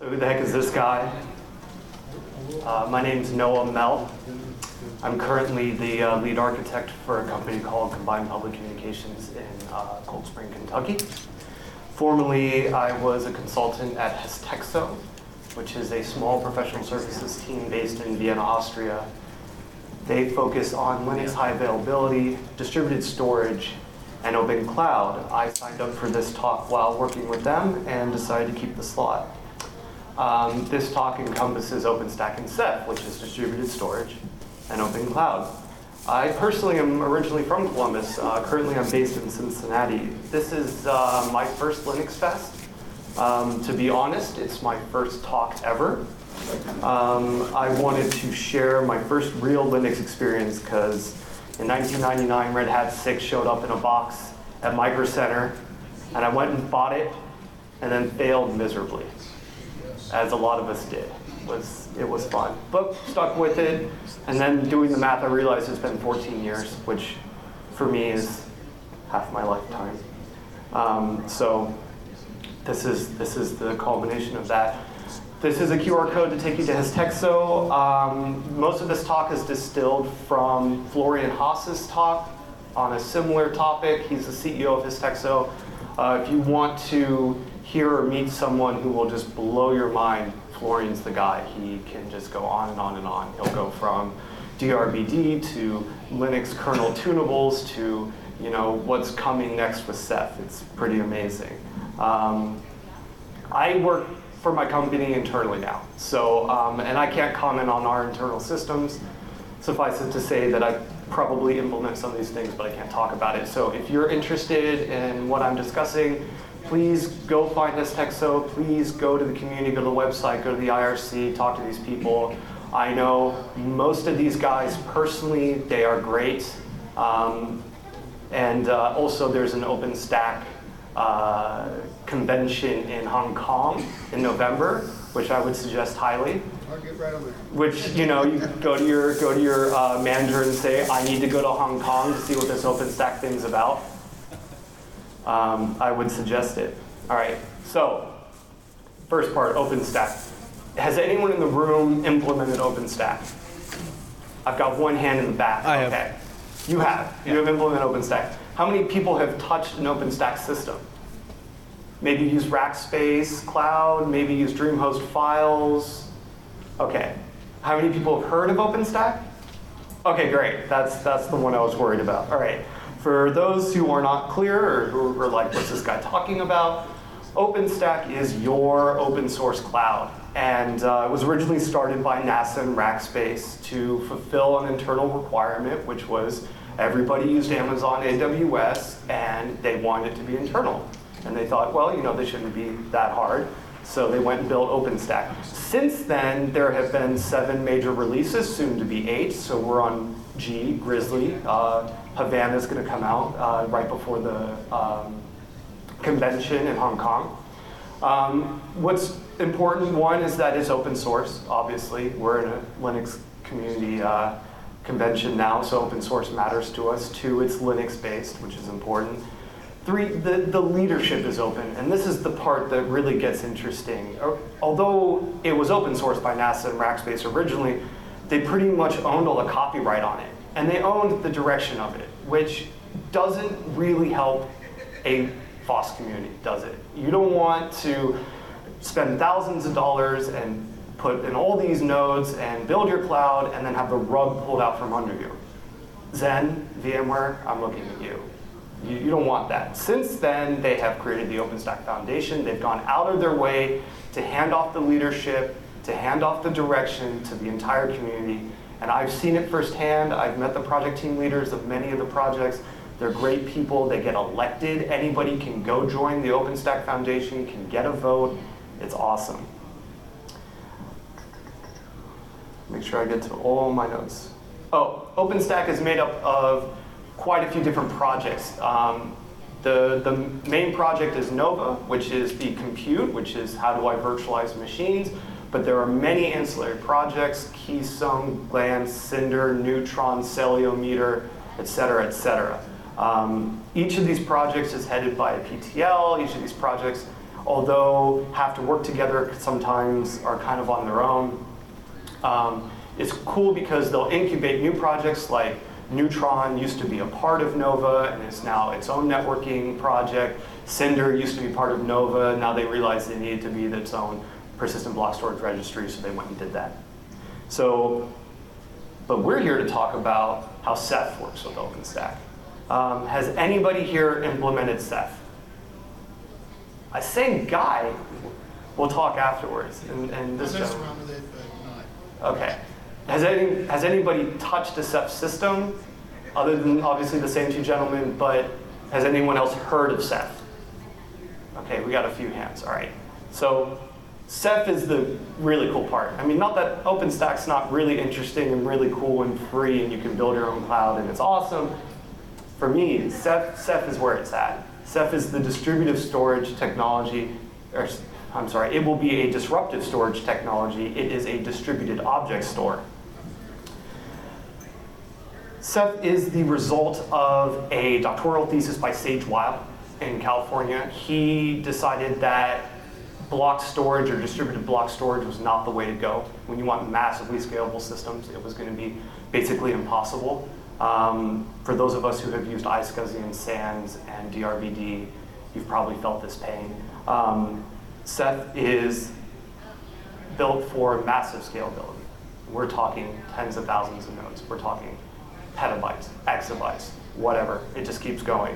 Who the heck is this guy? My name's Noah Mell. I'm currently the lead architect for a company called Combined Public Communications in Cold Spring, Kentucky. Formerly, I was a consultant at Hestexo, which is a small professional services team based in Vienna, Austria. They focus on Linux high availability, distributed storage, and open cloud. I signed up for this talk while working with them and decided to keep the slot. This talk encompasses OpenStack and Ceph, which is distributed storage and open cloud. I personally am originally from Columbus. Currently I'm based in Cincinnati. This is my first Linux Fest. To be honest, it's my first talk ever. I wanted to share my first real Linux experience because in 1999, Red Hat 6 showed up in a box at Micro Center, and I went and bought it and then failed miserably, as a lot of us did. It was fun, but stuck with it. And then doing the math, I realized it's been 14 years, which for me is half my lifetime. So this is the culmination of that. This is a QR code to take you to Hestexo. Most of this talk is distilled from Florian Haas's talk on a similar topic. He's the CEO of Hestexo. If you want to hear or meet someone who will just blow your mind, Florian's the guy. He can just go on and on and on. He'll go from DRBD to Linux kernel tunables to what's coming next with Ceph. It's pretty amazing. I work for my company internally now, so and I can't comment on our internal systems. Suffice it to say that I probably implement some of these things, but I can't talk about it. So if you're interested in what I'm discussing, please go find Hestexo. Please go to the community, go to the website, go to the IRC, talk to these people. I know most of these guys personally. They are great. And also there's an OpenStack convention in Hong Kong in November, which I would suggest highly. I'll get right on there. Which you go to your manager and say, I need to go to Hong Kong to see what this OpenStack thing's about. I would suggest it. All right, so first part, OpenStack. Has anyone in the room implemented OpenStack? I've got one hand in the back. I have. Okay. You have. Yeah. You have implemented OpenStack. How many people have touched an OpenStack system? Maybe use Rackspace Cloud, maybe use DreamHost Files. Okay. How many people have heard of OpenStack? Okay, great. That's the one I was worried about. All right. For those who are not clear or who are like, what's this guy talking about? OpenStack is your open source cloud. And it was originally started by NASA and Rackspace to fulfill an internal requirement, which was everybody used Amazon AWS and they wanted it to be internal. And they thought, well, this shouldn't be that hard. So they went and built OpenStack. Since then, there have been 7 major releases, soon to be 8. So we're on G, Grizzly. Havana's going to come out right before the convention in Hong Kong. What's important, one, is that it's open source, obviously. We're in a Linux community convention now, so open source matters to us. 2, it's Linux-based, which is important. 3, the leadership is open, and this is the part that really gets interesting. Although it was open source by NASA and Rackspace originally, they pretty much owned all the copyright on it, and they owned the direction of it, which doesn't really help a FOSS community, does it? You don't want to spend thousands of dollars and put in all these nodes and build your cloud and then have the rug pulled out from under you. Zen, VMware, I'm looking at you. You don't want that. Since then, they have created the OpenStack Foundation. They've gone out of their way to hand off the leadership, to hand off the direction to the entire community. And I've seen it firsthand. I've met the project team leaders of many of the projects. They're great people. They get elected. Anybody can go join the OpenStack Foundation, can get a vote. It's awesome. Make sure I get to all my notes. Oh, OpenStack is made up of quite a few different projects. The main project is Nova, which is the compute, which is how do I virtualize machines. But there are many ancillary projects: Keystone, Glance, Cinder, Neutron, Celiometer, et cetera, et cetera. Each of these projects is headed by a PTL. Each of these projects although have to work together sometimes, are kind of on their own. It's cool because they'll incubate new projects, like Neutron used to be a part of Nova and is now its own networking project. Cinder used to be part of Nova. Now they realized they needed to be its own persistent block storage registry, so they went and did that. But we're here to talk about how Ceph works with OpenStack. Has anybody here implemented Ceph? I say Guy. We'll talk afterwards. And this I messed around with it, but not. Okay. Has anybody touched a Ceph system, other than obviously the same two gentlemen, but has anyone else heard of Ceph? Okay, we got a few hands, all right. So Ceph is the really cool part. I mean, not that OpenStack's not really interesting and really cool and free and you can build your own cloud and it's awesome. For me, Ceph is where it's at. Ceph is the distributive storage technology, or I'm sorry, it will be a disruptive storage technology. It is a distributed object store. Ceph is the result of a doctoral thesis by Sage Weil in California. He decided that block storage or distributed block storage was not the way to go. When you want massively scalable systems, it was going to be basically impossible. For those of us who have used iSCSI and SANS and DRVD, you've probably felt this pain. Ceph is built for massive scalability. We're talking tens of thousands of nodes. We're talking petabytes, exabytes, whatever. It just keeps going.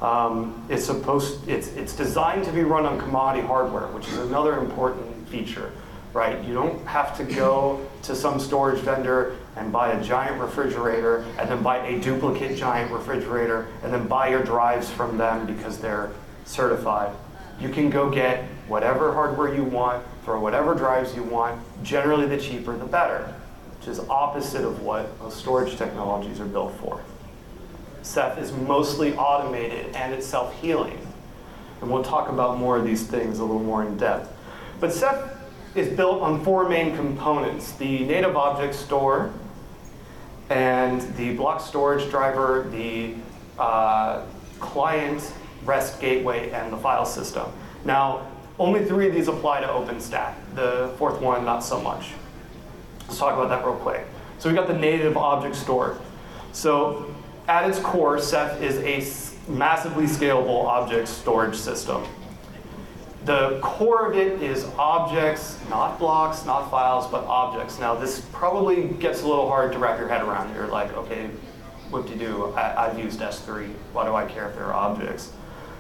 It's designed to be run on commodity hardware, which is another important feature, right? You don't have to go to some storage vendor and buy a giant refrigerator and then buy a duplicate giant refrigerator and then buy your drives from them because they're certified. You can go get whatever hardware you want for whatever drives you want. Generally, the cheaper, the better, which is opposite of what most storage technologies are built for. Ceph is mostly automated and it's self-healing. And we'll talk about more of these things a little more in depth. But Ceph is built on four main components: the native object store, and the block storage driver, the client REST gateway, and the file system. Now, only three of these apply to OpenStack. The fourth one, not so much. Let's talk about that real quick. So we got the native object store. So at its core, Ceph is a massively scalable object storage system. The core of it is objects, not blocks, not files, but objects. Now, this probably gets a little hard to wrap your head around. You're like, okay, what-de-do? I've used S3. Why do I care if they're objects?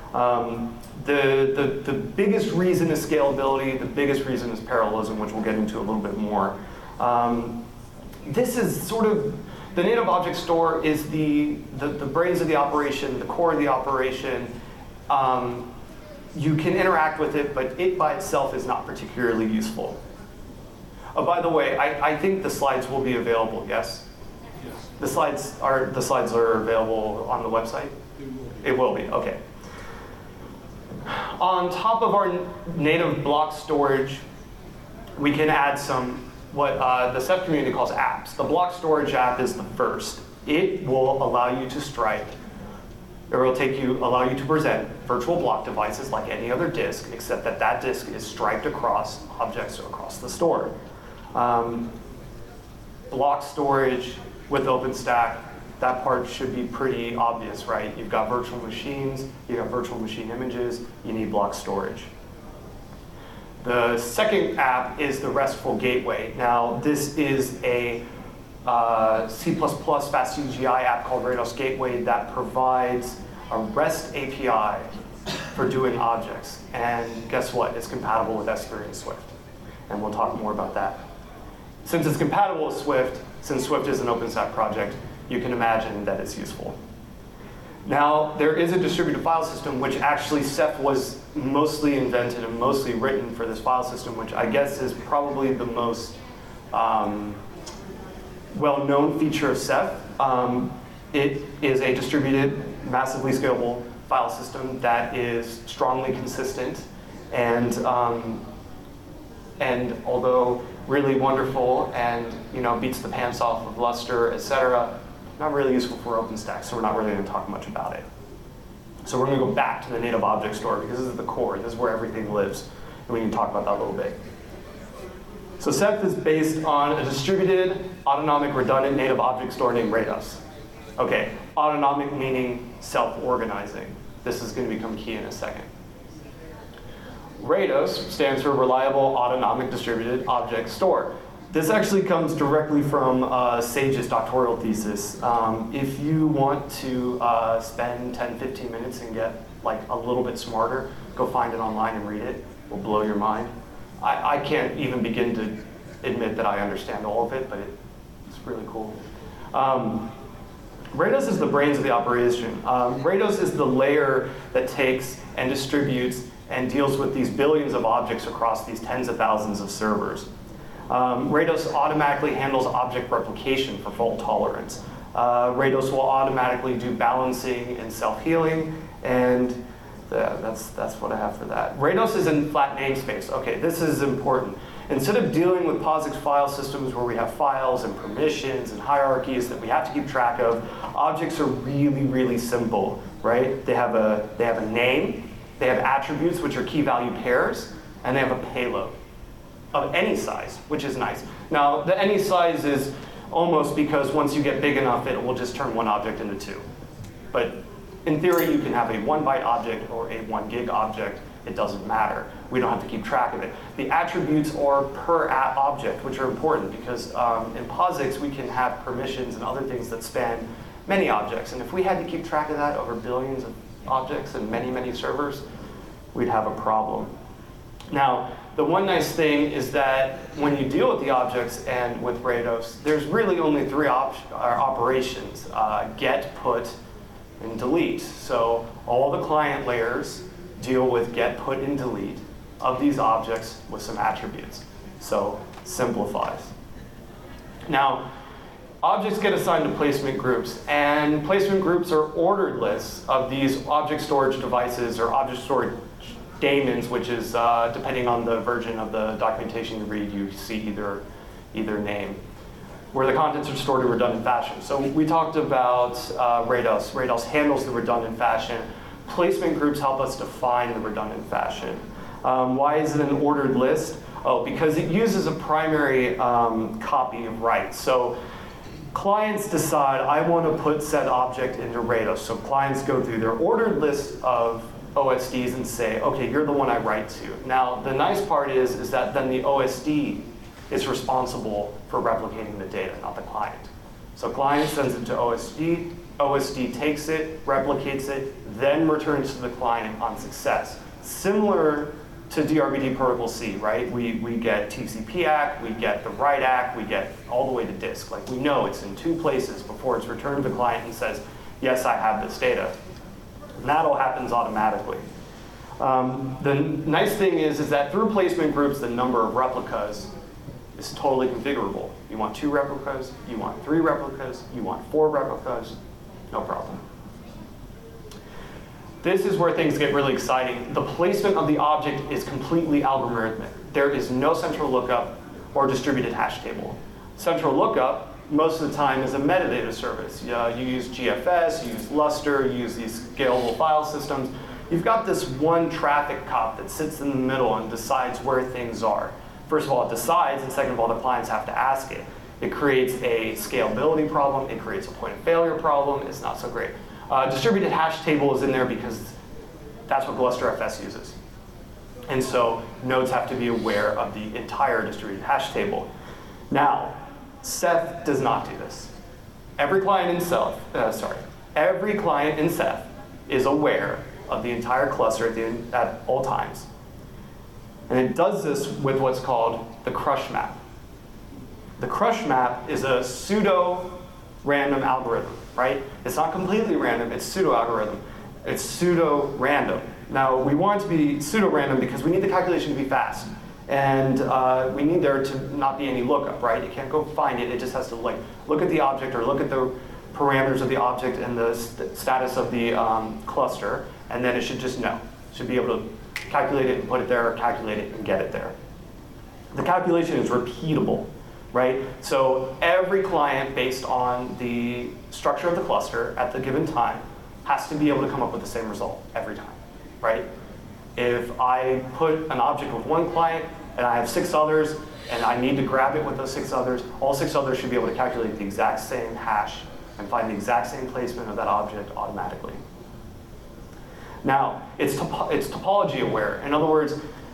The biggest reason is scalability. The biggest reason is parallelism, which we'll get into a little bit more. This is sort of, the native object store is the brains of the operation, the core of the operation. You can interact with it, but it by itself is not particularly useful. Oh, by the way, I think the slides will be available, yes? Yes. The slides are available on the website? It will be, okay. On top of our native block storage, we can add some what the Ceph community calls apps. The block storage app is the first. It will allow you to stripe, or it will allow you to present virtual block devices like any other disk, except that that disk is striped across objects across the store. Block storage with OpenStack, that part should be pretty obvious, right? You've got virtual machines, you have virtual machine images, you need block storage. The second app is the RESTful Gateway. Now, this is a C++ FastCGI app called Rados Gateway that provides a REST API for doing objects. And guess what? It's compatible with S3 and Swift. And we'll talk more about that. Since it's compatible with Swift, since Swift is an OpenStack project, you can imagine that it's useful. Now, there is a distributed file system, which actually Ceph was mostly invented and mostly written for this file system, which I guess is probably the most well-known feature of Ceph. It is a distributed, massively scalable file system that is strongly consistent, and although really wonderful and beats the pants off of Lustre, etc., not really useful for OpenStack, so we're not really going to talk much about it. So we're going to go back to the native object store because this is the core. This is where everything lives. And we can talk about that a little bit. So Ceph is based on a distributed, autonomic, redundant native object store named Rados. Okay, autonomic meaning self-organizing. This is going to become key in a second. Rados stands for Reliable Autonomic Distributed Object Store. This actually comes directly from Sage's doctoral thesis. If you want to spend 10, 15 minutes and get like a little bit smarter, go find it online and read it. It will blow your mind. I can't even begin to admit that I understand all of it, but it's really cool. Rados is the brains of the operation. Rados is the layer that takes and distributes and deals with these billions of objects across these tens of thousands of servers. Rados automatically handles object replication for fault tolerance. Rados will automatically do balancing and self-healing, and that's what I have for that. Rados is in flat namespace. Okay, this is important. Instead of dealing with POSIX file systems where we have files and permissions and hierarchies that we have to keep track of, objects are really, really simple, right? They have a name, they have attributes, which are key value pairs, and they have a payload of any size, which is nice. Now, the any size is almost because once you get big enough, it will just turn one object into two. But in theory, you can have a 1 byte object or a 1 gig object. It doesn't matter. We don't have to keep track of it. The attributes are per object, which are important because in POSIX, we can have permissions and other things that span many objects. And if we had to keep track of that over billions of objects and many, many servers, we'd have a problem. Now, the one nice thing is that when you deal with the objects and with Rados, there's really only three operations, get, put, and delete. So all the client layers deal with get, put, and delete of these objects with some attributes. So simplifies. Now, objects get assigned to placement groups, and placement groups are ordered lists of these object storage devices or object storage daemons, which is, depending on the version of the documentation you read, you see either name, where the contents are stored in redundant fashion. So we talked about Rados. Rados handles the redundant fashion. Placement groups help us define the redundant fashion. Why is it an ordered list? Oh, because it uses a primary copy of write. So clients decide, I want to put said object into Rados. So clients go through their ordered list of OSDs and say, okay, you're the one I write to. Now, the nice part is that then the OSD is responsible for replicating the data, not the client. So client sends it to OSD, OSD takes it, replicates it, then returns to the client on success. Similar to DRBD Protocol C, right? We get TCP-ACK, we get the write-ACK, we get all the way to disk. Like we know it's in two places before it's returned to the client and says, yes, I have this data. And that all happens automatically. The nice thing is that through placement groups, the number of replicas is totally configurable. You want 2 replicas, you want 3 replicas, you want 4 replicas, no problem. This is where things get really exciting. The placement of the object is completely algorithmic. There is no central lookup or distributed hash table. Central lookup, most of the time, is a metadata service. You use GFS, you use Lustre, you use these scalable file systems. You've got this one traffic cop that sits in the middle and decides where things are. First of all, it decides, and second of all, the clients have to ask it. It creates a scalability problem, it creates a point of failure problem, it's not so great. Distributed hash table is in there because that's what GlusterFS uses. And so nodes have to be aware of the entire distributed hash table. Now, Ceph does not do this. Every client in Ceph is aware of the entire cluster at all times. And it does this with what's called the crush map. The crush map is a pseudo-random algorithm, right? It's not completely random, it's pseudo-algorithm. It's pseudo-random. Now, we want it to be pseudo-random because we need the calculation to be fast. And we need there to not be any lookup, right? You can't go find it, it just has to like look at the object or look at the parameters of the object and the status of the cluster, and then it should just know. It should be able to calculate it and put it there, or calculate it and get it there. The calculation is repeatable, right? So every client, based on the structure of the cluster at the given time, has to be able to come up with the same result every time, right? If I put an object with one client and I have 6 others and I need to grab it with those 6 others, all 6 others should be able to calculate the exact same hash and find the exact same placement of that object automatically. Now, it's topology aware. In other words,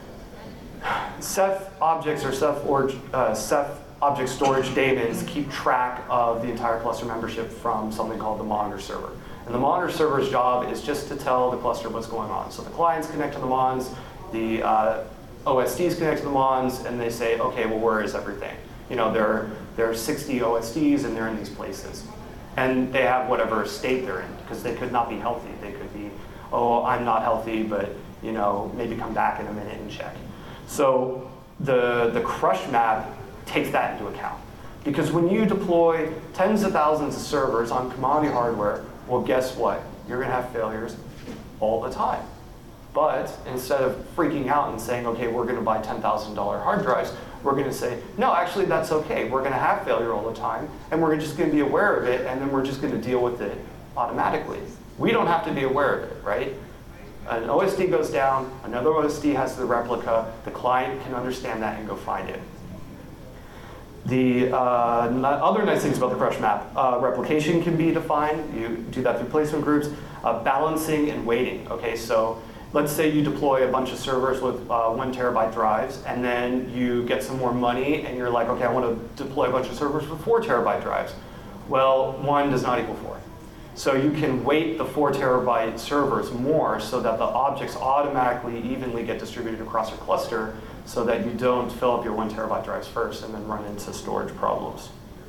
Ceph objects or Ceph object storage daemons keep track of the entire cluster membership from something called the monitor server. And the monitor server's job is just to tell the cluster what's going on. So the clients connect to the mons, the OSDs connect to the mons, and they say, okay, well, where is everything? You know, there are 60 OSDs and they're in these places. And they have whatever state they're in, because they could not be healthy. They could be, oh, I'm not healthy, but you know, maybe come back in a minute and check. So the crush map takes that into account. Because when you deploy tens of thousands of servers on commodity hardware, well, guess what? You're going to have failures all the time. But instead of freaking out and saying, okay, we're going to buy $10,000 hard drives, we're going to say, no, actually, that's okay. We're going to have failure all the time, and we're just going to be aware of it, and then we're just going to deal with it automatically. We don't have to be aware of it, right? An OSD goes down, another OSD has the replica, the client can understand that and go find it. The other nice things about the crush map, replication can be defined. You do that through placement groups. Balancing and weighting. Okay, so let's say you deploy a bunch of servers with 1 terabyte drives, and then you get some more money, and you're like, okay, I want to deploy a bunch of servers with 4 terabyte drives. Well, 1 does not equal 4. So you can weight the 4 terabyte servers more so that the objects automatically evenly get distributed across your cluster, so that you don't fill up your 1 terabyte drives first and then run into storage problems.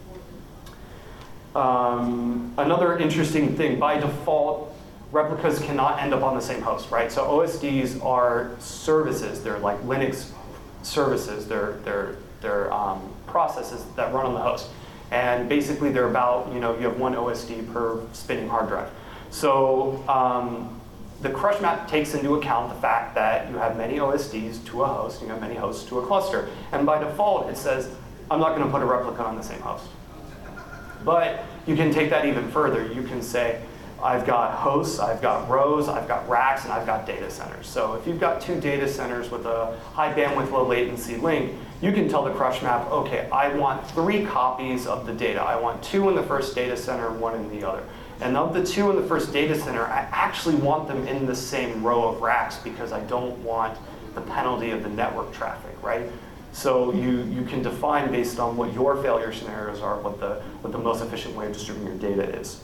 Another interesting thing, by default, replicas cannot end up on the same host, right? So OSDs are services. They're like Linux services. They're processes that run on the host. And basically they're about, you have 1 OSD per spinning hard drive. So the crush map takes into account the fact that you have many OSDs to a host, you have many hosts to a cluster. And by default, it says, I'm not going to put a replica on the same host. But you can take that even further. You can say, I've got hosts, I've got rows, I've got racks, and I've got data centers. So if you've got 2 data centers with a high bandwidth, low latency link, you can tell the crush map, okay, I want 3 copies of the data. I want 2 in the first data center, 1 in the other. And of the 2 in the first data center, I actually want them in the same row of racks because I don't want the penalty of the network traffic, right? So you can define based on what your failure scenarios are, what the most efficient way of distributing your data is.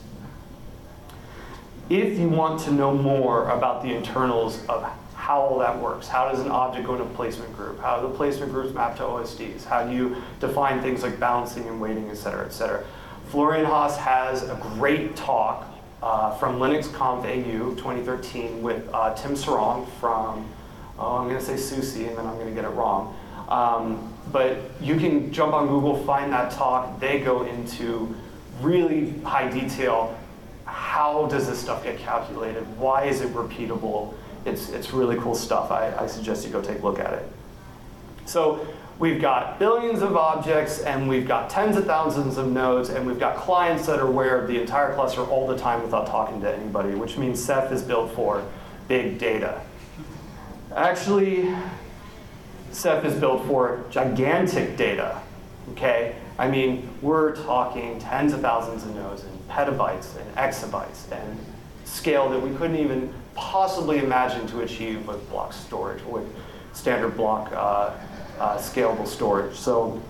If you want to know more about the internals of how all that works, how does an object go into a placement group? How do the placement groups map to OSDs? How do you define things like balancing and weighting, et cetera, et cetera? Florian Haas has a great talk from LinuxConf AU 2013 with Tim Sarong from, I'm going to say SUSE, and then I'm going to get it wrong. But you can jump on Google, find that talk. They go into really high detail. How does this stuff get calculated? Why is it repeatable? It's really cool stuff. I suggest you go take a look at it. So we've got billions of objects, and we've got tens of thousands of nodes, and we've got clients that are aware of the entire cluster all the time without talking to anybody, which means Ceph is built for big data. Actually, Ceph is built for gigantic data, okay? I mean, we're talking tens of thousands of nodes and petabytes and exabytes and scale that we couldn't even possibly imagine to achieve with block storage, with standard block scalable storage. So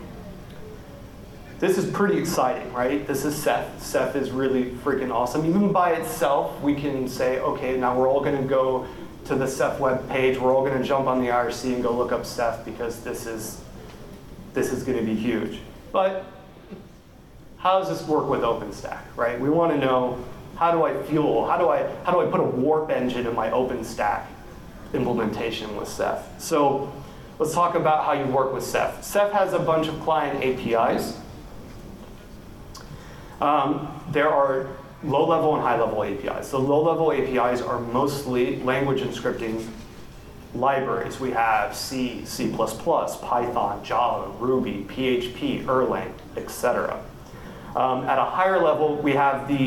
this is pretty exciting, right? This is Ceph. Ceph is really freaking awesome. Even by itself, we can say, okay, now we're all going to go to the Ceph web page. We're all going to jump on the IRC and go look up Ceph because this is going to be huge. But how does this work with OpenStack, right? We want to know, how do I fuel? How do I put a warp engine in my OpenStack implementation with Ceph? So let's talk about how you work with Ceph. Ceph has a bunch of client APIs. There are low-level and high-level APIs. The low-level APIs are mostly language and scripting libraries. We have C, C++, Python, Java, Ruby, PHP, Erlang, etc. At a higher level, we have the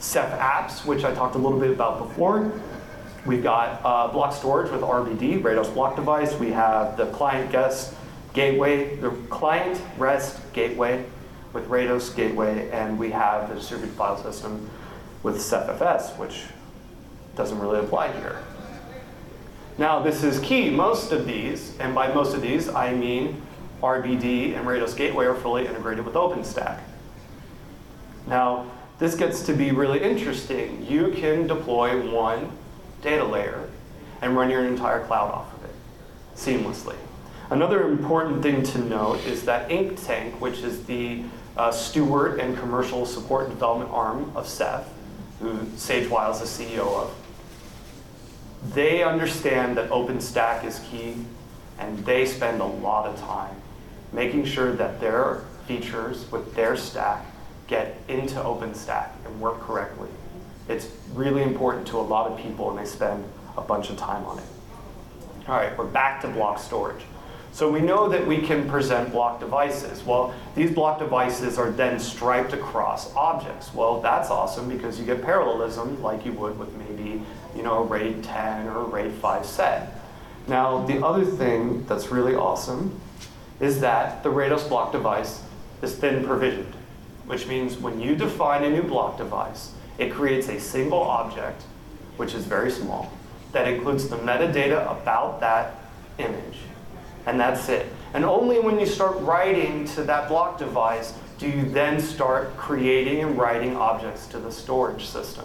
Ceph apps, which I talked a little bit about before. We've got block storage with RBD, Rados block device. We have the client guest gateway, the client REST gateway with Rados gateway, and we have the distributed file system with CephFS, which doesn't really apply here. Now this is key. Most of these, and by most of these I mean RBD and Rados gateway, are fully integrated with OpenStack. Now this gets to be really interesting. You can deploy one data layer and run your entire cloud off of it seamlessly. Another important thing to note is that Inktank, which is the steward and commercial support and development arm of Ceph, who Sage Weil is the CEO of, they understand that OpenStack is key, and they spend a lot of time making sure that their features with their stack get into OpenStack and work correctly. It's really important to a lot of people, and they spend a bunch of time on it. All right, we're back to block storage. So we know that we can present block devices. Well, these block devices are then striped across objects. Well, that's awesome because you get parallelism like you would with maybe, a RAID 10 or a RAID 5 set. Now, the other thing that's really awesome is that the Rados block device is thin provisioned, which means when you define a new block device, it creates a single object, which is very small, that includes the metadata about that image. And that's it. And only when you start writing to that block device do you then start creating and writing objects to the storage system.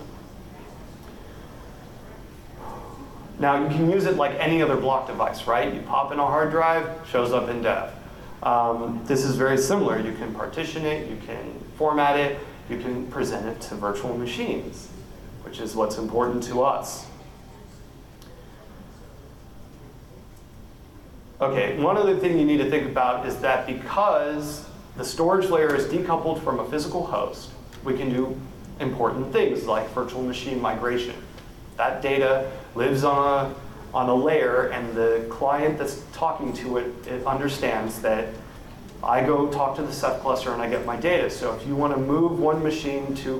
Now you can use it like any other block device, right? You pop in a hard drive, shows up in dev. This is very similar. You can partition it, you can format it, you can present it to virtual machines, which is what's important to us. Okay, one other thing you need to think about is that because the storage layer is decoupled from a physical host, we can do important things like virtual machine migration. That data lives on a layer, and the client that's talking to it understands that I go talk to the Ceph cluster and I get my data. So if you want to move one machine to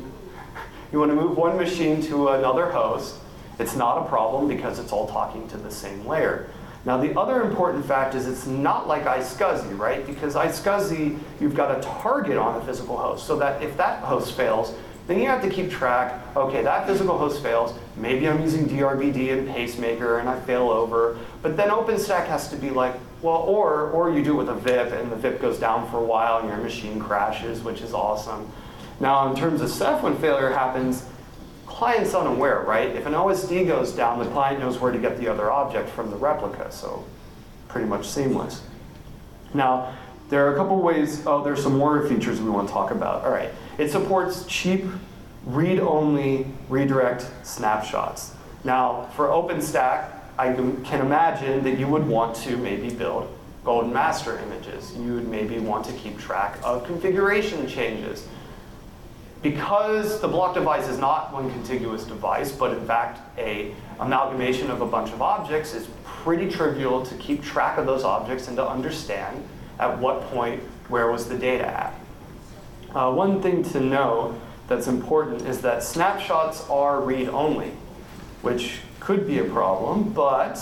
another host, it's not a problem because it's all talking to the same layer. Now the other important fact is it's not like iSCSI, right? Because iSCSI, you've got a target on a physical host, so that if that host fails, then you have to keep track, okay, that physical host fails, maybe I'm using DRBD and Pacemaker and I fail over, but then OpenStack has to be like, well, or you do it with a VIP and the VIP goes down for a while and your machine crashes, which is awesome. Now in terms of Ceph, when failure happens, client's unaware, right? If an OSD goes down, the client knows where to get the other object from the replica, so pretty much seamless. Now, there are a couple ways, there's some more features we want to talk about. All right, it supports cheap, read-only redirect snapshots. Now, for OpenStack, I can imagine that you would want to maybe build golden master images. You would maybe want to keep track of configuration changes. Because the block device is not one contiguous device, but in fact an amalgamation of a bunch of objects, it's pretty trivial to keep track of those objects and to understand at what point where was the data at. One thing to know that's important is that snapshots are read-only, which could be a problem, but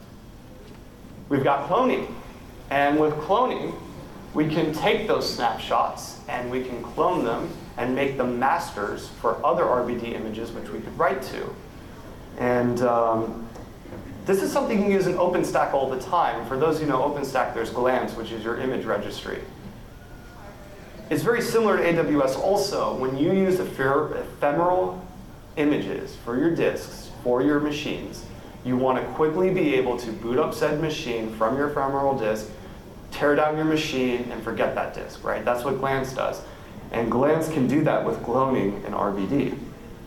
we've got cloning. And with cloning, we can take those snapshots and we can clone them and make them masters for other RBD images which we could write to. And this is something you can use in OpenStack all the time. For those who know OpenStack, there's Glance, which is your image registry. It's very similar to AWS also. When you use ephemeral images for your disks, for your machines, you want to quickly be able to boot up said machine from your ephemeral disk, tear down your machine, and forget that disk, right? That's what Glance does. And Glance can do that with cloning and RBD.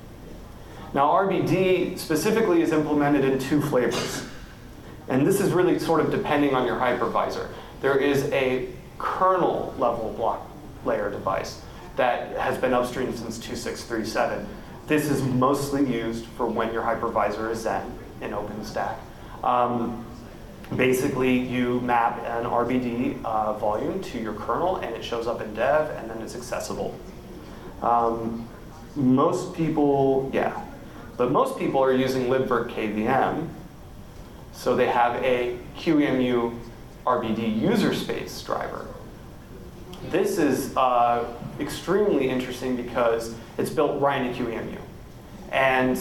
Now RBD specifically is implemented in two flavors. And this is really sort of depending on your hypervisor. There is a kernel level block layer device that has been upstream since 2637. This is mostly used for when your hypervisor is Xen in OpenStack. Basically, you map an RBD volume to your kernel, and it shows up in dev, and then it's accessible. most people, yeah. But most people are using libvirt KVM, so they have a QEMU RBD user space driver. This is extremely interesting because it's built right into QEMU. And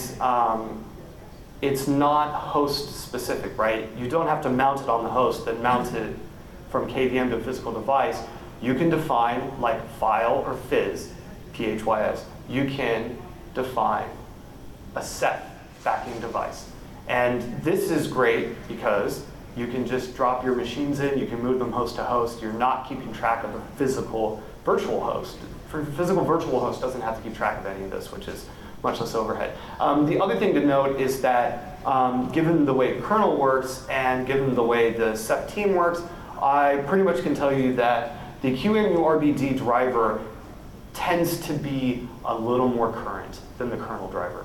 it's not host specific, right? You don't have to mount it on the host, then mount it from KVM to a physical device. You can define like file or phys, PHYS. You can define a Ceph backing device. And this is great because you can just drop your machines in, you can move them host to host. You're not keeping track of a physical virtual host. Physical virtual host doesn't have to keep track of any of this, which is much less overhead. The other thing to note is that given the way kernel works and given the way the Ceph team works, I pretty much can tell you that the QEMU RBD driver tends to be a little more current than the kernel driver.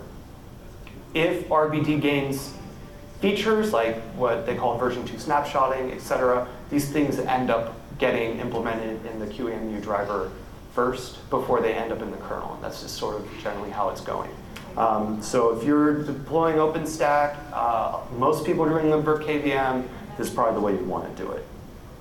If RBD gains features like what they call version 2 snapshotting, etc., these things end up getting implemented in the QEMU driver first before they end up in the kernel. And that's just sort of generally how it's going. So if you're deploying OpenStack, most people are doing libvirt KVM, this is probably the way you want to do it.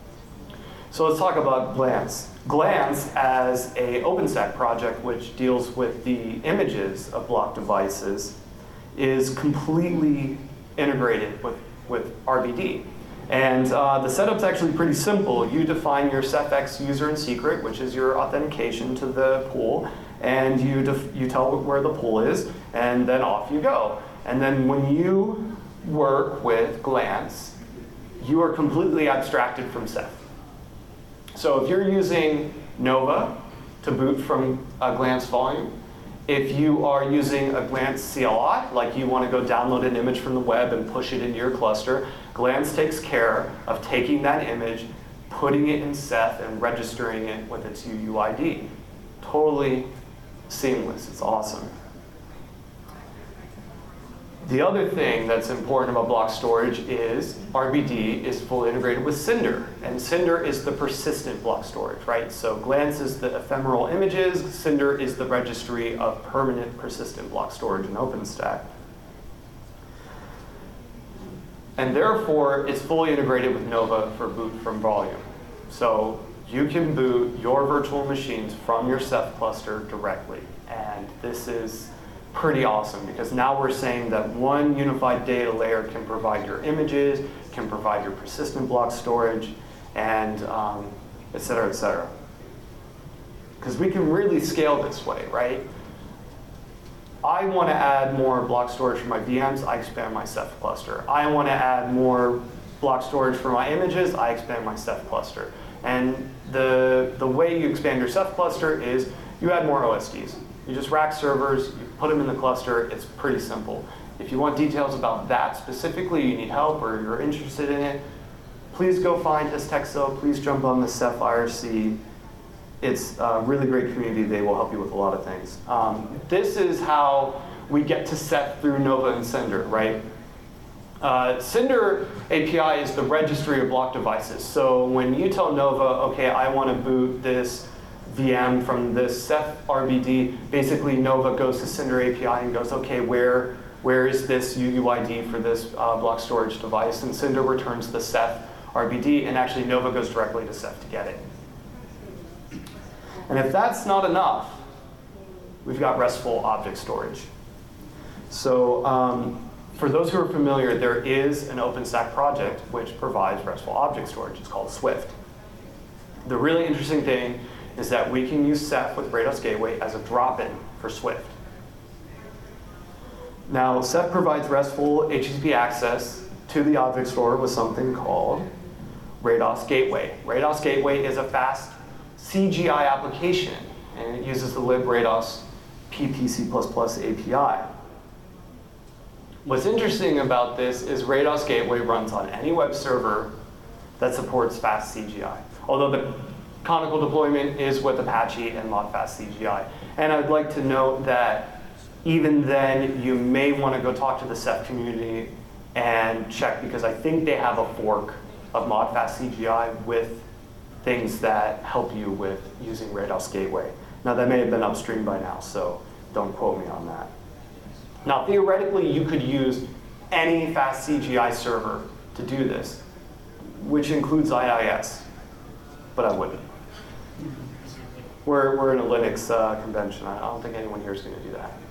So let's talk about Glance. Glance as a OpenStack project which deals with the images of block devices is completely integrated with RBD. And the setup's actually pretty simple. You define your CephX user and secret, which is your authentication to the pool, and you tell where the pool is, and then off you go. And then when you work with Glance, you are completely abstracted from Ceph. So if you're using Nova to boot from a Glance volume, if you are using a Glance CLI, like you want to go download an image from the web and push it into your cluster, Glance takes care of taking that image, putting it in Ceph, and registering it with its UUID. Totally seamless. It's awesome. The other thing that's important about block storage is RBD is fully integrated with Cinder. And Cinder is the persistent block storage, right? So Glance is the ephemeral images. Cinder is the registry of permanent persistent block storage in OpenStack. And therefore, it's fully integrated with Nova for boot from volume. So you can boot your virtual machines from your Ceph cluster directly. And this is pretty awesome because now we're saying that one unified data layer can provide your images, can provide your persistent block storage, and et cetera, et cetera. Because we can really scale this way, right? I want to add more block storage for my VMs, I expand my Ceph cluster. I want to add more block storage for my images, I expand my Ceph cluster. And the way you expand your Ceph cluster is you add more OSDs. You just rack servers, you put them in the cluster, it's pretty simple. If you want details about that specifically, you need help or you're interested in it, please go find Histexo, please jump on the Ceph IRC. It's a really great community, they will help you with a lot of things. This is how we get to Ceph through Nova and Cinder, right? Cinder API is the registry of block devices. So when you tell Nova, okay, I want to boot this VM from this Ceph RBD, basically Nova goes to Cinder API and goes, okay, where is this UUID for this block storage device? And Cinder returns the Ceph RBD, and actually Nova goes directly to Ceph to get it. And if that's not enough, we've got RESTful object storage. So for those who are familiar, there is an OpenStack project which provides RESTful object storage. It's called Swift. The really interesting thing is that we can use Ceph with Rados Gateway as a drop-in for Swift. Now, Ceph provides RESTful HTTP access to the object store with something called Rados Gateway. Rados Gateway is a fast CGI application, and it uses the librados PPC++ API. What's interesting about this is Rados Gateway runs on any web server that supports fast CGI, although the canonical deployment is with Apache and Modfast CGI. And I'd like to note that even then, you may want to go talk to the Ceph community and check, because I think they have a fork of Modfast CGI with things that help you with using Rados Gateway. Now, that may have been upstream by now, so Don't quote me on that. Now, theoretically, you could use any fast CGI server to do this, which includes IIS, but I wouldn't. We're in a Linux convention. I don't think anyone here is going to do that.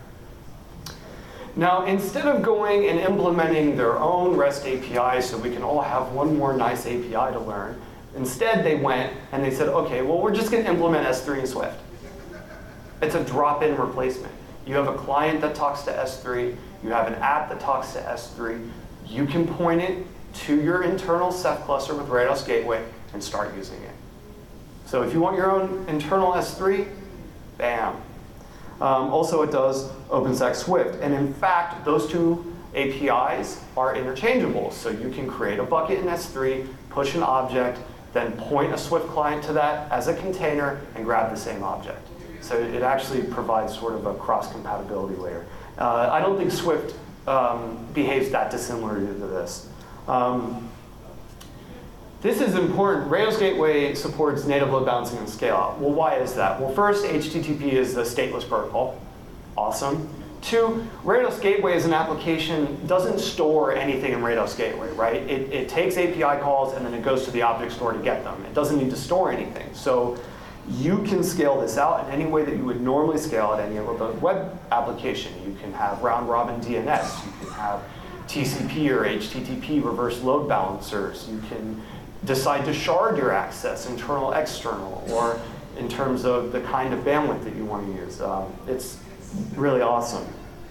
Now, instead of going and implementing their own REST API so we can all have one more nice API to learn, instead they went and they said, okay, well, we're just going to implement S3 in Swift. It's a drop-in replacement. You have a client that talks to S3. You have an app that talks to S3. You can point it to your internal Ceph cluster with Rados Gateway and start using it. So if you want your own internal S3, bam. Also, it does OpenStack Swift. And in fact, those two APIs are interchangeable. So you can create a bucket in S3, push an object, then point a Swift client to that as a container and grab the same object. So it actually provides sort of a cross-compatibility layer. I don't think Swift behaves that dissimilarly to this. This is important. Rados Gateway supports native load balancing and scale-out. Well, why is that? Well, first, HTTP is a stateless protocol. Awesome. Two, Rados Gateway as an application doesn't store anything in Rados Gateway, right? It takes API calls and then it goes to the object store to get them. It doesn't need to store anything. So you can scale this out in any way that you would normally scale at any other web application. You can have round-robin DNS. You can have TCP or HTTP reverse load balancers. You can decide to shard your access, internal, external, or in terms of the kind of bandwidth that you want to use. It's really awesome.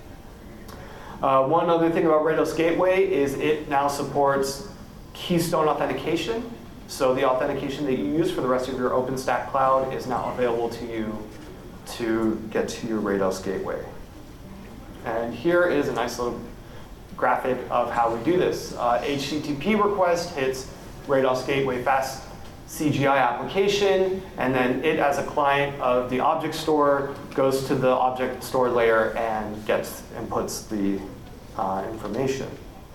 One other thing about Rados Gateway is it now supports Keystone authentication. So the authentication that you use for the rest of your OpenStack cloud is now available to you to get to your Rados Gateway. And here is a nice little graphic of how we do this. HTTP request hits Rados Gateway fast CGI application, and then it, as a client of the object store, goes to the object store layer and gets and puts the information.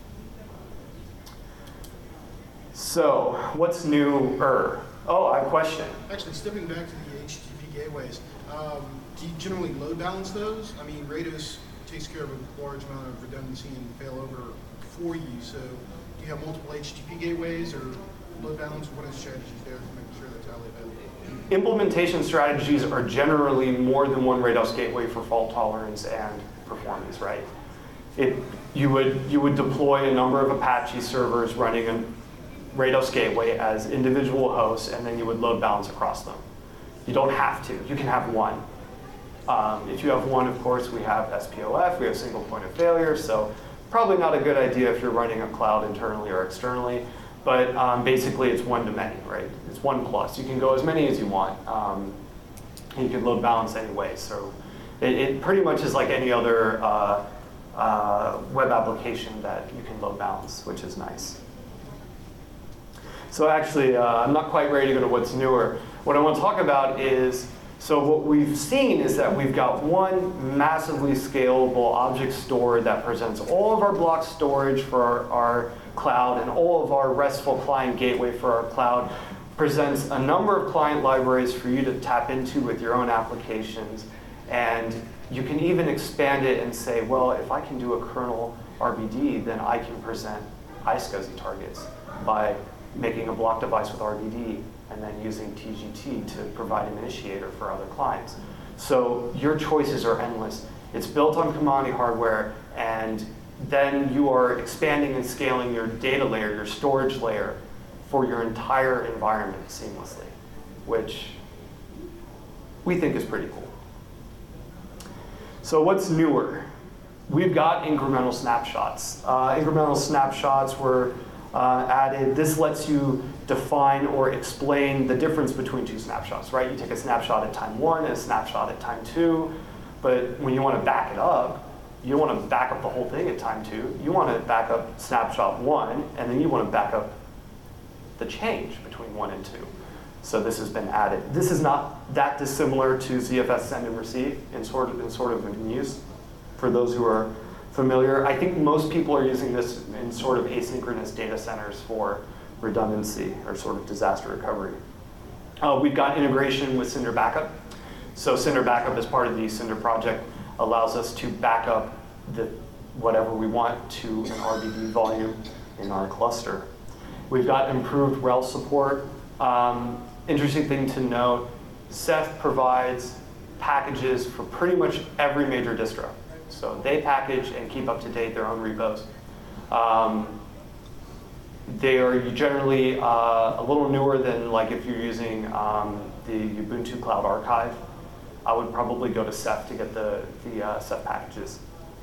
So, what's newer? Oh, I have a question. Actually, stepping back to the HTTP gateways, do you generally load balance those? I mean, Rados takes care of a large amount of redundancy and failover for you, so do you have multiple HTTP gateways or load balance? What are the strategies there to make sure that's highly available? Implementation strategies are generally more than one Rados gateway for fault tolerance and performance, right? You would deploy a number of Apache servers running a Rados gateway as individual hosts, and then you would load balance across them. You don't have to. You can have one. If you have one, of course, we have SPOF, we have single point of failure, so probably not a good idea if you're running a cloud internally or externally, but basically it's one to many, right? It's 1+. You can go as many as you want. And you can load balance anyway, so it pretty much is like any other web application that you can load balance, which is nice. So actually, I'm not quite ready to go to what's newer. What I want to talk about is, so what we've seen is that we've got one massively scalable object store that presents all of our block storage for our cloud and all of our RESTful client gateway for our cloud, presents a number of client libraries for you to tap into with your own applications. And you can even expand it and say, well, if I can do a kernel RBD, then I can present iSCSI targets by making a block device with RBD and then using TGT to provide an initiator for other clients. So your choices are endless. It's built on commodity hardware, and then you are expanding and scaling your data layer, your storage layer, for your entire environment seamlessly, which we think is pretty cool. So what's newer? We've got incremental snapshots. Incremental snapshots were added. This lets you define or explain the difference between two snapshots, right? You take a snapshot at time 1 and a snapshot at time 2, but when you want to back it up, you don't want to back up the whole thing at time 2. You want to back up snapshot 1, and then you want to back up the change between 1 and 2. So this has been added. This is not that dissimilar to ZFS send and receive in sort of in use. For those who are familiar, I think most people are using this in sort of asynchronous data centers for redundancy or sort of disaster recovery. We've got integration with Cinder Backup. So Cinder Backup as part of the Cinder project allows us to back up whatever we want to an RDB volume in our cluster. We've got improved RHEL support. Interesting thing to note, Ceph provides packages for pretty much every major distro. So they package and keep up to date their own repos. They are generally a little newer than like if you're using the Ubuntu Cloud Archive. I would probably go to Ceph to get the Ceph packages.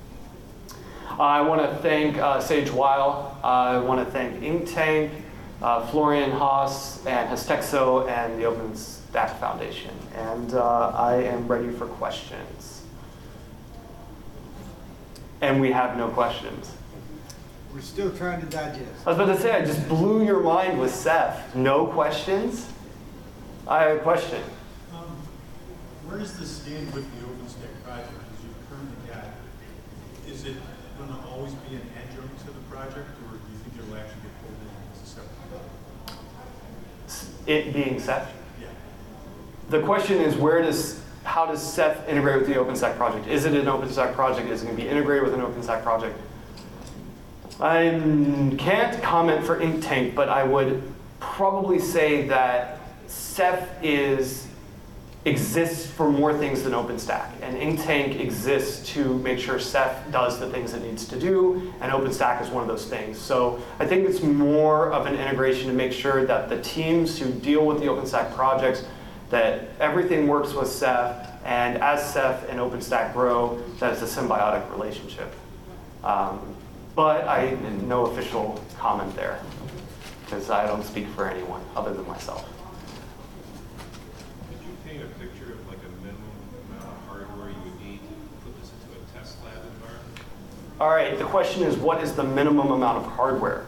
I want to thank Sage Weil. I want to thank Inktank, Florian Haas, and Hestexo, and the OpenStack Foundation. And I am ready for questions. And we have no questions. We're still trying to digest. I was about to say, I just blew your mind with Ceph. No questions? I have a question. Where does this stand with the OpenStack project as you've currently got it? Is it going to always be an adjunct to the project, or do you think it will actually get pulled in as a separate project? It being Ceph? Yeah. The question is, how does Ceph integrate with the OpenStack project? Is it an OpenStack project? Is it going to be integrated with an OpenStack project? I can't comment for Inktank, but I would probably say that Ceph exists for more things than OpenStack, and Inktank exists to make sure Ceph does the things it needs to do, and OpenStack is one of those things. So I think it's more of an integration to make sure that the teams who deal with the OpenStack projects, that everything works with Ceph, and as Ceph and OpenStack grow, that it's a symbiotic relationship. But no official comment there, because I don't speak for anyone other than myself. Could you paint a picture of like a minimum amount of hardware you would need to put this into a test lab environment? All right, the question is, what is the minimum amount of hardware?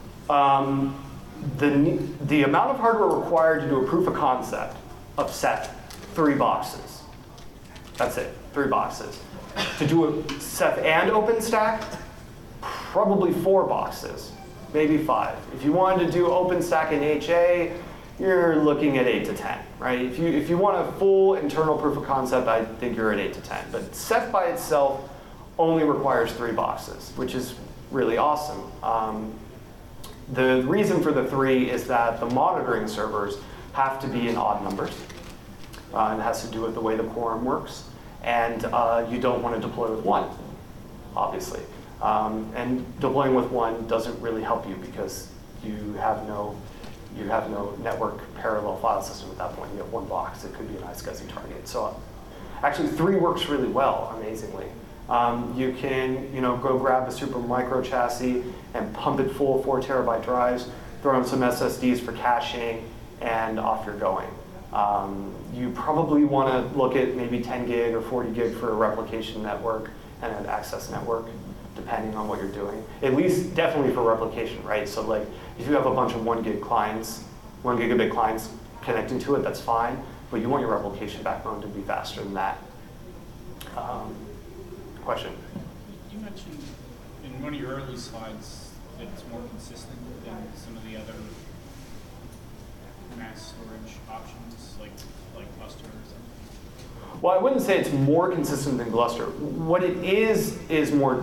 The amount of hardware required to do a proof of concept of Ceph, 3 boxes. That's it, 3 boxes. To do a Ceph and OpenStack, probably 4 boxes, maybe 5. If you wanted to do OpenStack and HA, you're looking at 8 to 10, right? If you want a full internal proof of concept, I think you're at 8 to 10. But Ceph by itself only requires 3 boxes, which is really awesome. The reason for the 3 is that the monitoring servers have to be in odd numbers. It has to do with the way the quorum works. And you don't want to deploy with 1, obviously. And deploying with 1 doesn't really help you because you have no network parallel file system at that point. You have 1 box. It could be an iSCSI target. So actually 3 works really well, amazingly. You can go grab a Supermicro chassis and pump it full of 4 terabyte drives, throw in some SSDs for caching, and off you're going. You probably want to look at maybe 10 gig or 40 gig for a replication network and an access network, depending on what you're doing. At least definitely for replication, right? So like if you have a bunch of 1 gig clients, 1 gigabit clients connecting to it, that's fine, but you want your replication backbone to be faster than that. Question? You mentioned in one of your early slides that it's more consistent than some of the other mass storage options like Gluster or something. Well, I wouldn't say it's more consistent than Gluster. What it is more,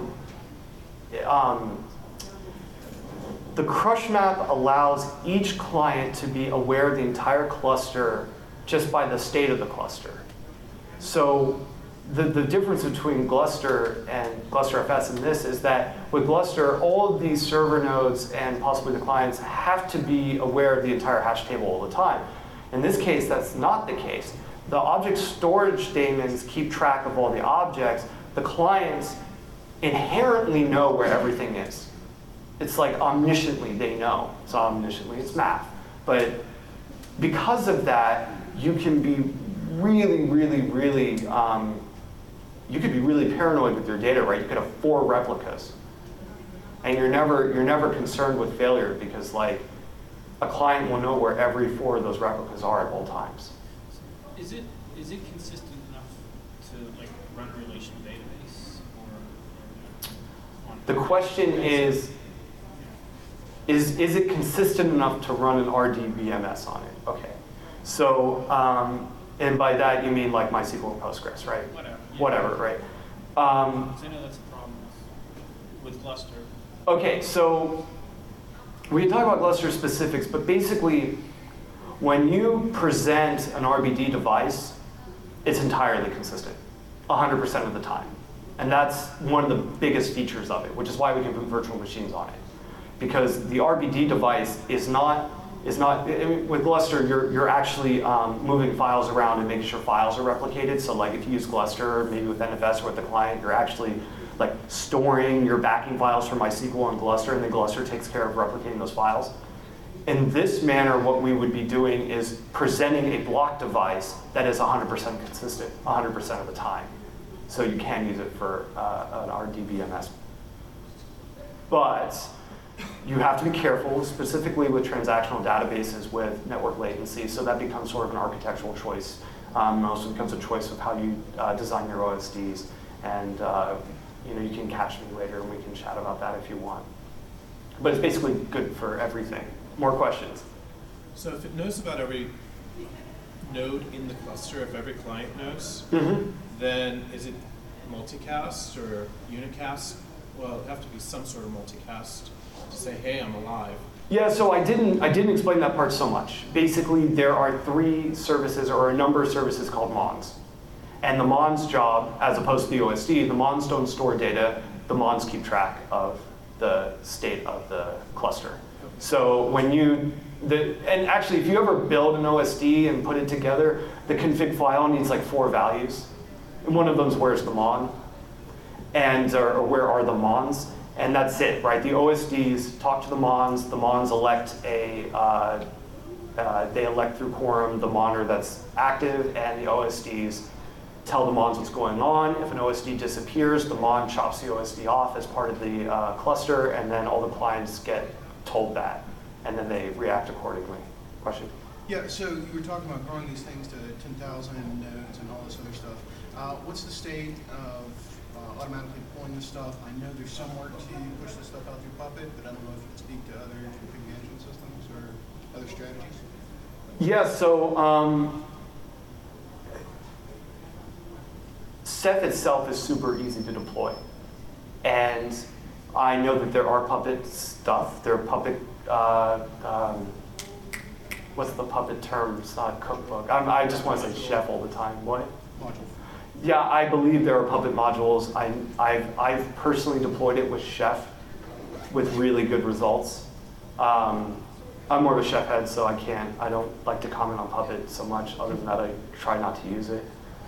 the crush map allows each client to be aware of the entire cluster just by the state of the cluster. So the difference between Gluster and GlusterFS in this is that with Gluster, all of these server nodes and possibly the clients have to be aware of the entire hash table all the time. In this case, that's not the case. The object storage daemons keep track of all the objects. The clients inherently know where everything is. It's like omnisciently they know. So omnisciently, it's math. But because of that, you can be really, you could be really paranoid with your data, right? You could have 4 replicas. And you're never concerned with failure because like a client will know where every 4 of those replicas are at all times. Is it consistent enough to like run a relational database or on The question is it consistent enough to run an RDBMS on it? Okay. So And by that you mean like MySQL or Postgres, right? Whatever. Yeah. Whatever, right? 'Cause I know that's a problem with Gluster. Okay, so we can talk about Gluster specifics, but basically when you present an RBD device, it's entirely consistent, 100% of the time. And that's one of the biggest features of it, which is why we can put virtual machines on it. Because the RBD device is not with Gluster, you're actually moving files around and making sure files are replicated. So like if you use Gluster, maybe with NFS or with the client, you're actually like storing your backing files from MySQL on Gluster, and then Gluster takes care of replicating those files. In this manner, what we would be doing is presenting a block device that is 100% consistent, 100% of the time. So you can use it for an RDBMS. But you have to be careful, specifically with transactional databases with network latency, so that becomes sort of an architectural choice. It also becomes a choice of how you design your OSDs. And you can catch me later and we can chat about that if you want. But it's basically good for everything. More questions? So if it knows about every node in the cluster, if every client knows, then is it multicast or unicast? Well, it'd have to be some sort of multicast to say, hey, I'm alive. Yeah, so I didn't explain that part so much. Basically, there are 3 services or a number of services called Mons. And the Mons job, as opposed to the OSD, the Mons don't store data, the Mons keep track of the state of the cluster. So when and actually if you ever build an OSD and put it together, the config file needs like 4 values. And one of them is where's the Mon, or where are the Mons, and that's it, right? The OSDs talk to the Mons elect they elect through quorum the monitor that's active, and the OSDs tell the Mons what's going on. If an OSD disappears, the Mon chops the OSD off as part of the cluster, and then all the clients get told that, and then they react accordingly. Question? Yeah, so you were talking about growing these things to 10,000 nodes and all this other stuff. What's the state of automatically deploying this stuff? I know there's some work to push this stuff out through Puppet, but I don't know if you can speak to other config management systems or other strategies. Yeah, so Ceph itself is super easy to deploy. And I know that there are Puppet stuff. There are Puppet, what's the Puppet term? It's not cookbook. I just want to say chef all the time. What? Module. Yeah, I believe there are Puppet modules. I've personally deployed it with Chef with really good results. I'm more of a Chef head, so I don't like to comment on Puppet so much. Other than that, I try not to use it.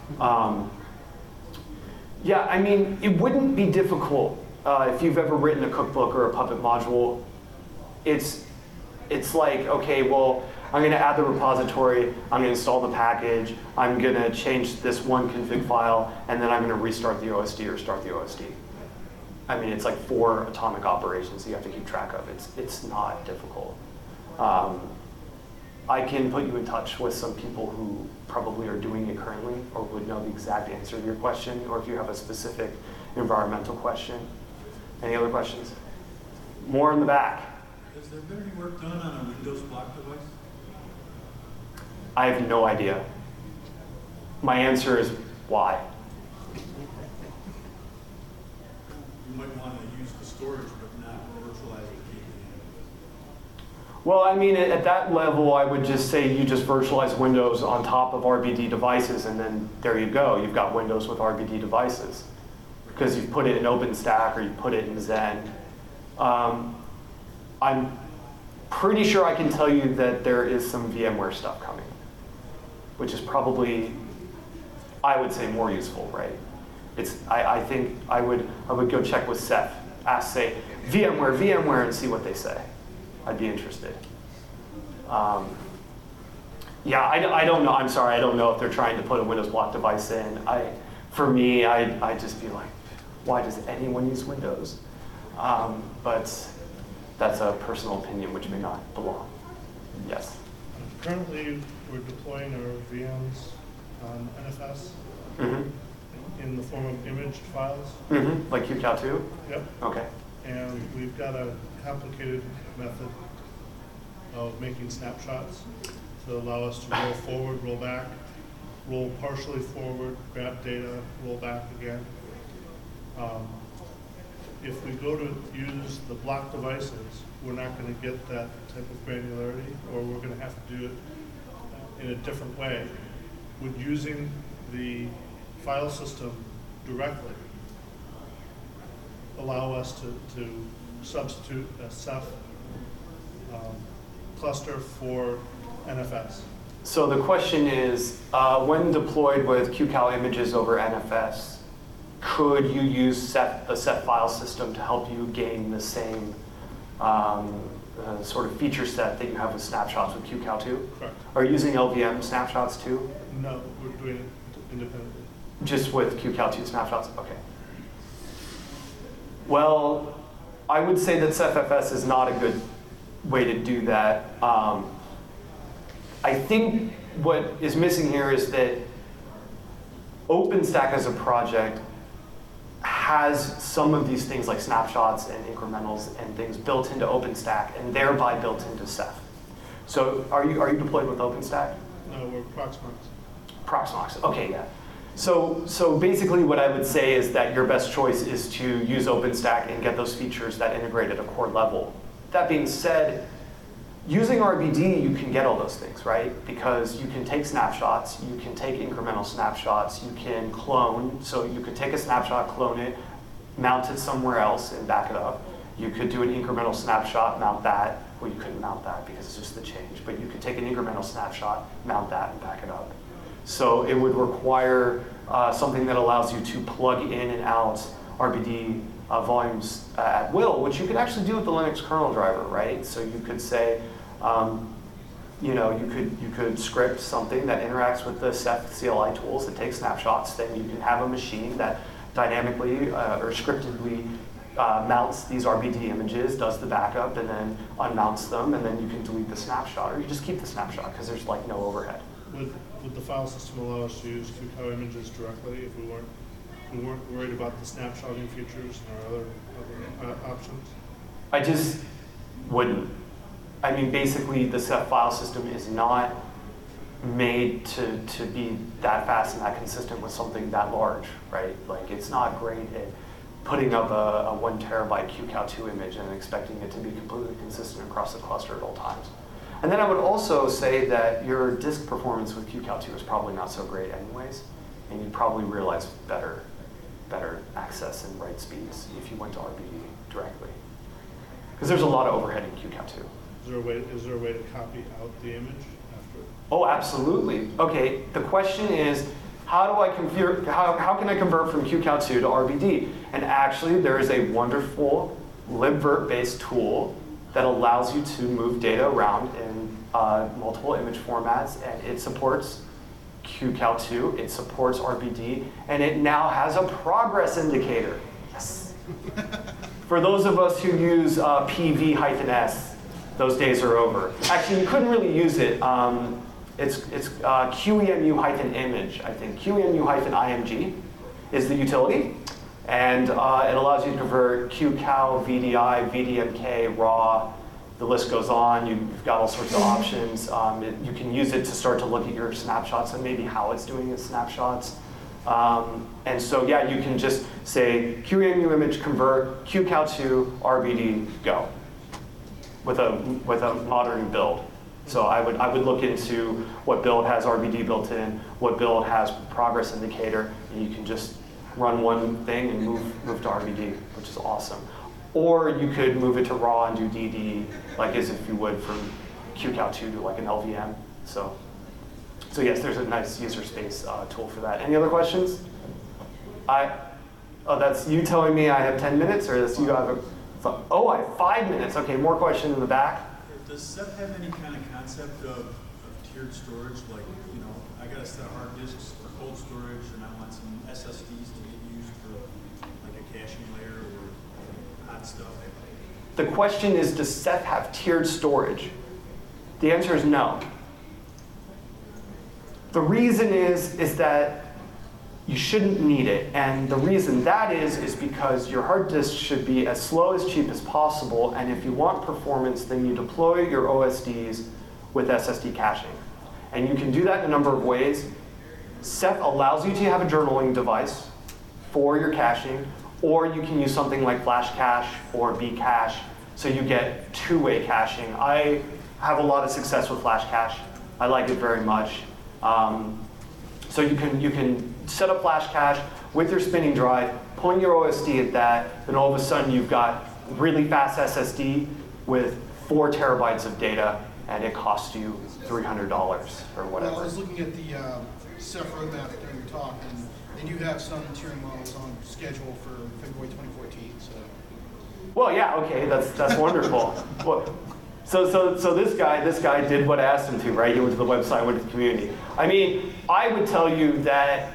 Yeah, I mean, it wouldn't be difficult if you've ever written a cookbook or a Puppet module. It's like, okay, well, I'm going to add the repository, I'm going to install the package, I'm going to change this one config file, and then I'm going to restart the OSD or start the OSD. I mean, it's like 4 atomic operations you have to keep track of. It's not difficult. I can put you in touch with some people who probably are doing it currently or would know the exact answer to your question, or if you have a specific environmental question. Any other questions? More in the back. Has there been any work done on a Windows block device? I have no idea. My answer is why? You might want to use the storage, but not virtualize it. Well, I mean, at that level, I would just say you just virtualize Windows on top of RBD devices, and then there you go. You've got Windows with RBD devices because you've put it in OpenStack or you put it in Xen. I'm pretty sure I can tell you that there is some VMware stuff coming, which is probably, I would say, more useful, right? I think I would go check with Ceph, ask, say, VMware, and see what they say. I'd be interested. Yeah, I don't know. I'm sorry, I don't know if they're trying to put a Windows block device in. For me, I'd just be like, why does anyone use Windows? But that's a personal opinion which may not belong. Yes? Currently, we're deploying our VMs on NFS in the form of imaged files. Like QCOW2? Yep. Okay. And we've got a complicated method of making snapshots to allow us to roll forward, roll back, roll partially forward, grab data, roll back again. If we go to use the block devices, we're not going to get that type of granularity, or we're going to have to do it in a different way. Would using the file system directly allow us to substitute a Ceph cluster for NFS? So the question is, when deployed with QCal images over NFS, could you use the Ceph file system to help you gain the same sort of feature set that you have with snapshots with QCal2? Correct. Are you using LVM snapshots too? No, we're doing it independently. Just with QCal2 snapshots? Okay. Well, I would say that CephFS is not a good way to do that. I think what is missing here is that OpenStack as a project has some of these things like snapshots and incrementals and things built into OpenStack and thereby built into Ceph. So are you deployed with OpenStack? No, we're Proxmox. Proxmox, okay, yeah. So basically what I would say is that your best choice is to use OpenStack and get those features that integrate at a core level. That being said, using RBD, you can get all those things, right? Because you can take snapshots, you can take incremental snapshots, you can clone. So you could take a snapshot, clone it, mount it somewhere else, and back it up. You could do an incremental snapshot, mount that. Well, you couldn't mount that because it's just the change. But you could take an incremental snapshot, mount that, and back it up. So it would require something that allows you to plug in and out RBD volumes at will, which you could actually do with the Linux kernel driver, right? So you could say, you could script something that interacts with the Ceph CLI tools that take snapshots. Then you can have a machine that dynamically or scriptedly mounts these RBD images, does the backup, and then unmounts them, and then you can delete the snapshot, or you just keep the snapshot because there's like no overhead. Would the file system allow us to use QCal images directly if we weren't worried about the snapshotting features and our other options? I just wouldn't. I mean, basically, the Ceph file system is not made to be that fast and that consistent with something that large, right? Like, it's not great at putting up a 1 terabyte QCal2 image and expecting it to be completely consistent across the cluster at all times. And then I would also say that your disk performance with QCal2 is probably not so great anyways, and you'd probably realize better access and write speeds if you went to RBD directly. Because there's a lot of overhead in QCal2. Is there a way to copy out the image after? Oh, absolutely. Okay, the question is, how can I convert from QCal2 to RBD? And actually, there is a wonderful libvirt-based tool that allows you to move data around in multiple image formats, and it supports QCal2, it supports RBD, and it now has a progress indicator. Yes. For those of us who use PV-S, those days are over. Actually, you couldn't really use it. It's QEMU-image, I think. QEMU-IMG is the utility. And it allows you to convert QCal, VDI, VDMK, RAW. The list goes on. You've got all sorts of options. You can use it to start to look at your snapshots and maybe how it's doing its snapshots. And so, yeah, you can just say QEMU image convert, QCal2, RBD, go with a modern build. So I would look into what build has RBD built in, what build has progress indicator, and you can just run one thing and move to RBD, which is awesome. Or you could move it to RAW and do DD, like as if you would from QCal2 to like an LVM. So yes, there's a nice user space tool for that. Any other questions? That's you telling me I have 10 minutes, or that's you have I have 5 minutes. Okay, more question in the back. Does Ceph have any kind of concept of tiered storage? Like, I got a set of hard disks for cold storage, and I want some SSDs to get used for like a caching layer or hot stuff. The question is, does Ceph have tiered storage? The answer is no. The reason is that you shouldn't need it. And the reason that is because your hard disk should be as slow as cheap as possible. And if you want performance, then you deploy your OSDs with SSD caching. And you can do that in a number of ways. Ceph allows you to have a journaling device for your caching, or you can use something like Flash Cache or Bcache, so you get two-way caching. I have a lot of success with Flash Cache. I like it very much. So you can set up Flash Cache with your spinning drive, point your OSD at that, then all of a sudden you've got really fast SSD with 4 terabytes of data, and it costs you $300 or whatever. Well, I was looking at the Ceph roadmap during your talk, and they do have some Turing models on schedule for February 2014. So. Well, yeah, okay, that's wonderful. Well, so this guy did what I asked him to, right? He went to the website, went to the community. I mean, I would tell you that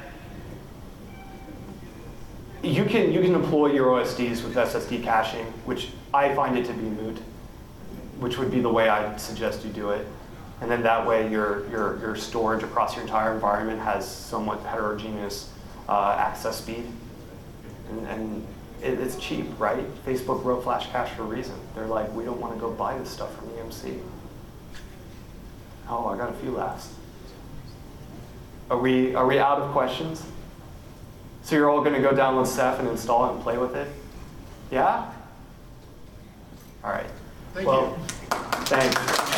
you can deploy your OSDs with SSD caching, which I find it to be moot, which would be the way I'd suggest you do it. And then that way your storage across your entire environment has somewhat heterogeneous access speed. And it's cheap, right? Facebook wrote Flash Cache for a reason. They're like, we don't want to go buy this stuff from EMC. Oh, I got a few laughs. Are we out of questions? So you're all going to go download Ceph and install it and play with it? Yeah? All right. Thank well, you. Thanks.